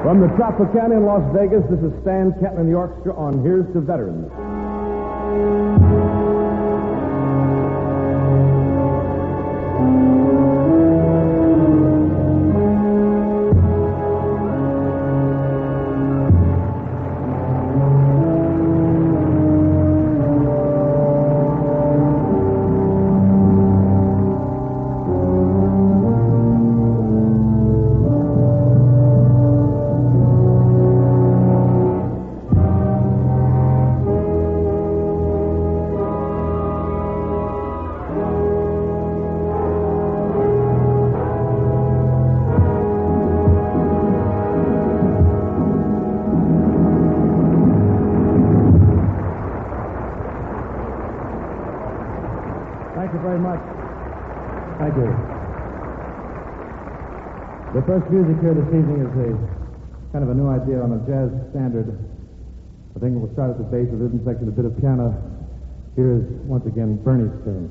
From the Tropicana in Las Vegas, this is Stan Kenton and the orchestra on Here's to Veterans. Thank you very much. Thank you. The first music here this evening is a kind of a new idea on a jazz standard. I think we'll start at the bass, the rhythm section, a bit of piano. Here is, once again, Bernie's tune.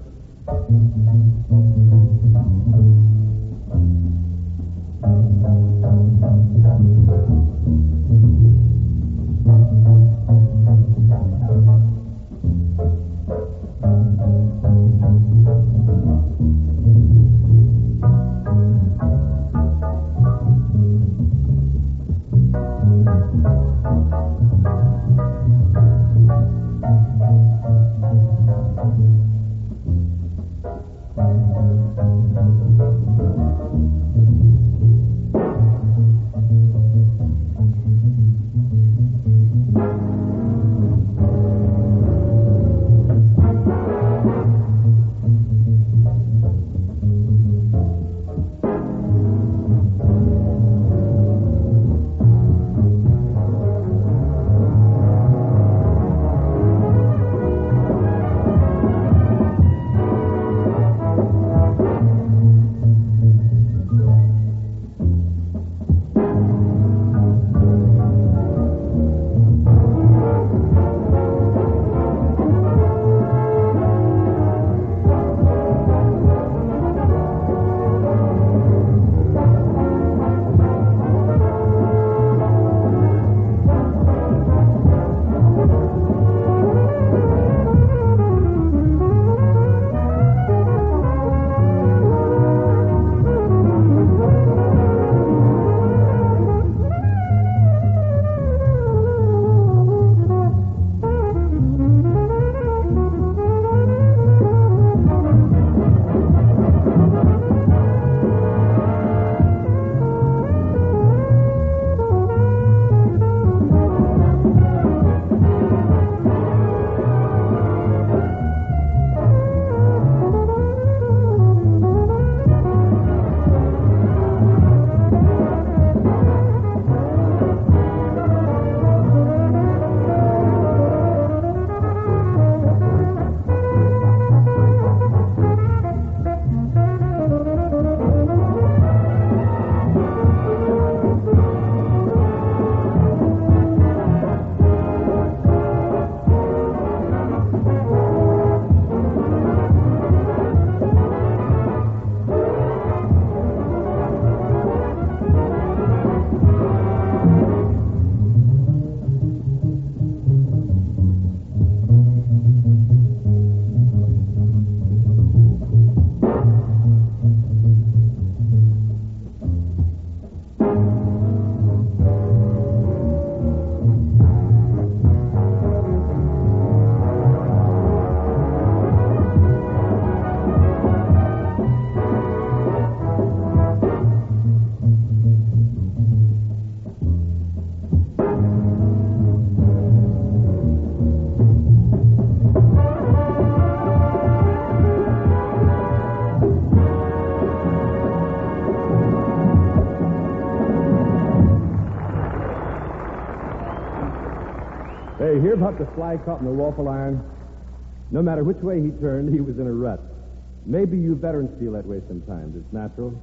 Hey, hear about the fly caught in the waffle iron? No matter which way he turned, he was in a rut. Maybe you veterans feel that way sometimes. It's natural.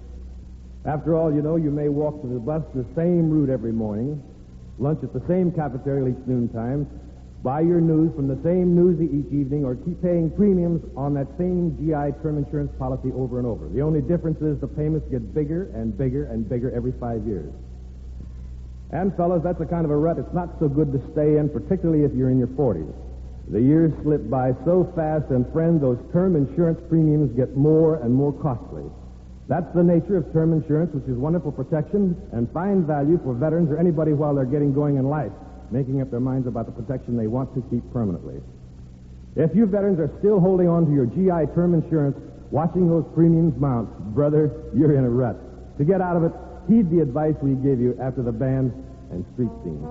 After all, you know, you may walk to the bus the same route every morning, lunch at the same cafeteria each noontime, buy your news from the same newsie each evening, or keep paying premiums on that same GI term insurance policy over and over. The only difference is the payments get bigger and bigger and bigger every 5 years. And, fellas, that's the kind of a rut it's not so good to stay in, particularly if you're in your 40s. The years slip by so fast, and, friend, those term insurance premiums get more and more costly. That's the nature of term insurance, which is wonderful protection and fine value for veterans or anybody while they're getting going in life, making up their minds about the protection they want to keep permanently. If you veterans are still holding on to your GI term insurance, watching those premiums mount, brother, you're in a rut. To get out of it, heed the advice we give you after the band and street scene.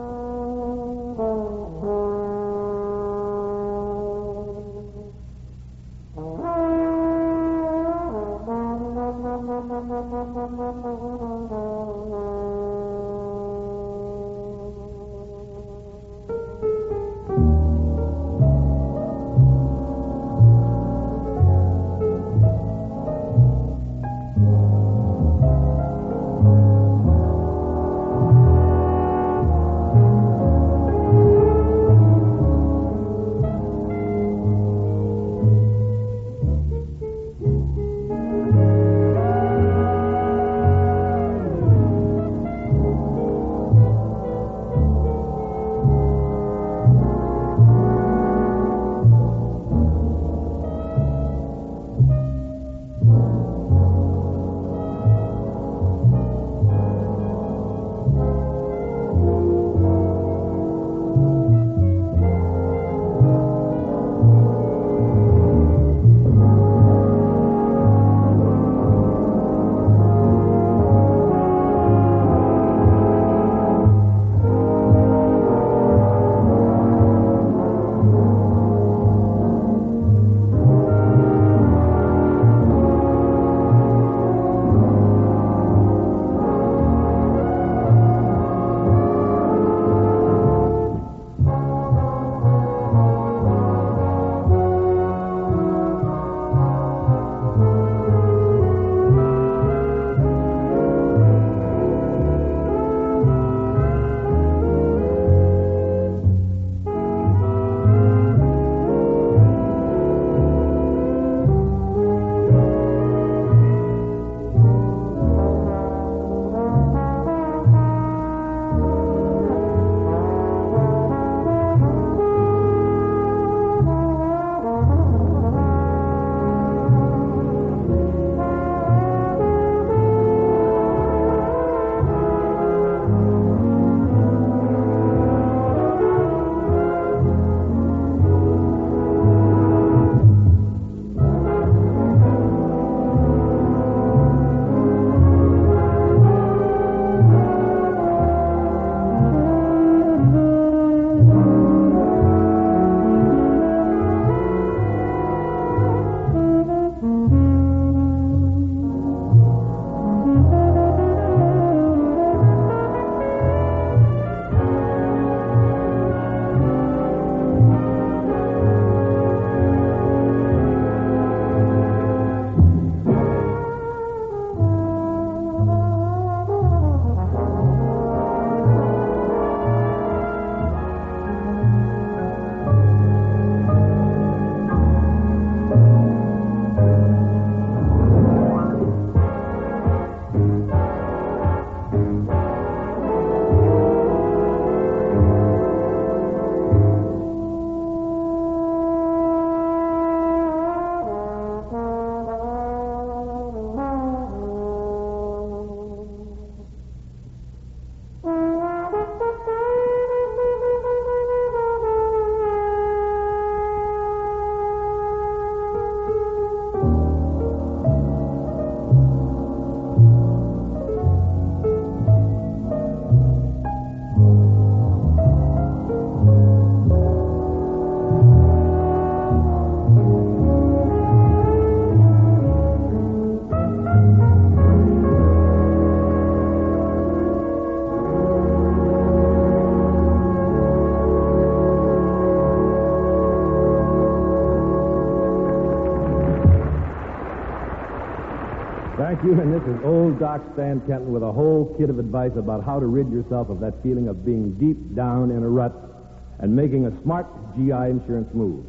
Thank you, and this is old Doc Stan Kenton with a whole kit of advice about how to rid yourself of that feeling of being deep down in a rut and making a smart GI insurance move.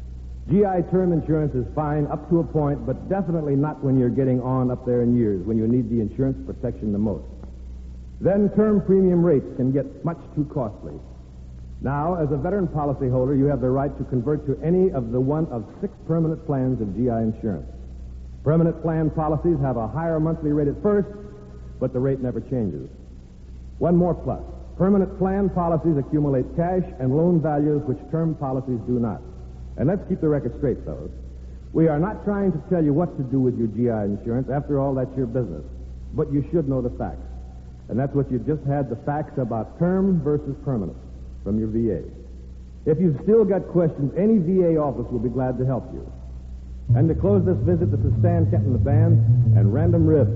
GI term insurance is fine up to a point, but definitely not when you're getting on up there in years, when you need the insurance protection the most. then term premium rates can get much too costly. Now, as a veteran policyholder, you have the right to convert to any of the one of 6 permanent plans of GI insurance. Permanent plan policies have a higher monthly rate at first, but the rate never changes. One more plus. Permanent plan policies accumulate cash and loan values which term policies do not. And let's keep the record straight, fellows. We are not trying to tell you what to do with your GI insurance. After all, that's your business. But you should know the facts. And that's what you just had, the facts about term versus permanent from your VA. If you've still got questions, any VA office will be glad to help you. And to close this visit, this is Stan Kenton, the band, and Random Ribs.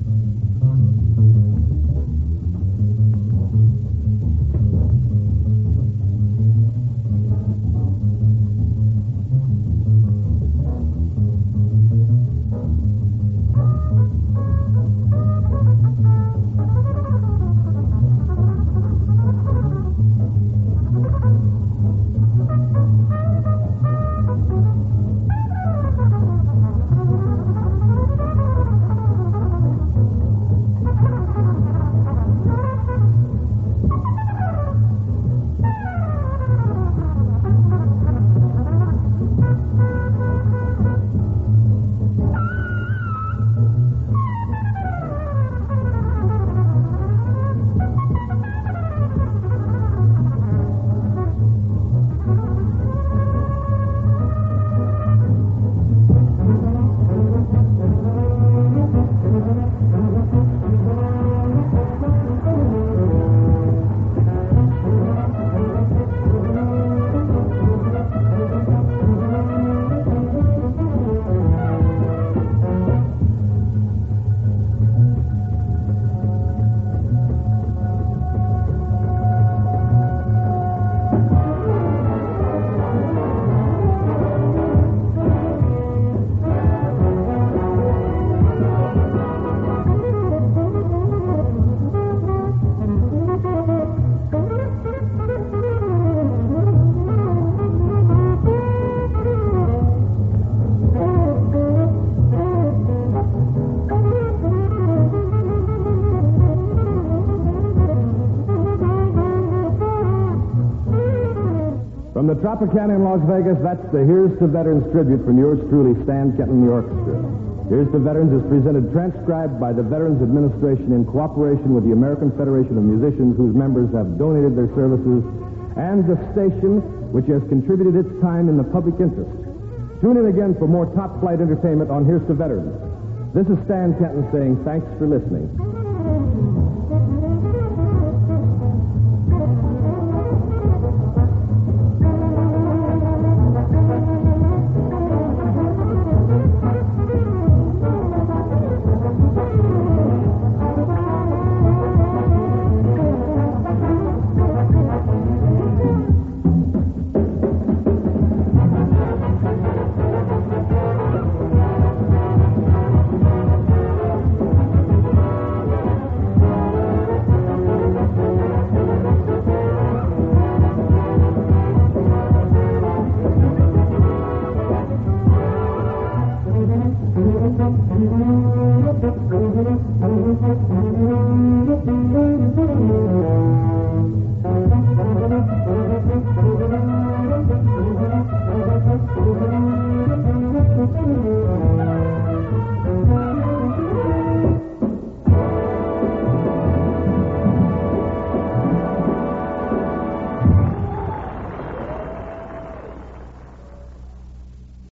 From the Tropicana in Las Vegas, that's the Here's to Veterans tribute from yours truly, Stan Kenton, the orchestra. Here's to Veterans is presented transcribed by the Veterans Administration in cooperation with the American Federation of Musicians, whose members have donated their services, and the station, which has contributed its time in the public interest. Tune in again for more top-flight entertainment on Here's to Veterans. This is Stan Kenton saying thanks for listening.